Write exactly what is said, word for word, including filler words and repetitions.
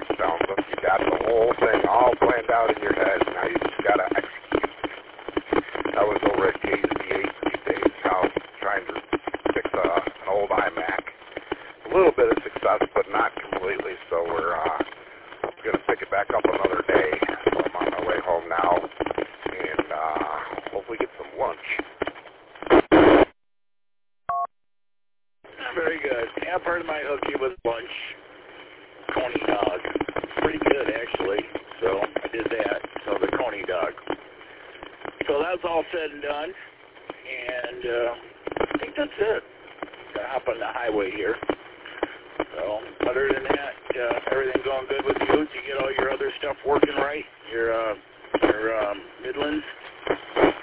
sounds like you got the whole thing all planned out in your head. Now you just got to execute. I was over at J's V eight these days, house, trying to fix a, an old iMac. A little bit of success, but not completely, so we're uh, going to pick it back up another day. So I'm on my way home now, and uh, hopefully get some lunch. Very good. Yeah, part of my hooky was lunch. Coney dog. Pretty good, actually. So I did that. So the Coney dog. So that's all said and done. And uh, I think that's it. Gonna hop on the highway here. So other than that, uh, everything going good with you? Did you get all your other stuff working right? Your uh, your um, Midlands?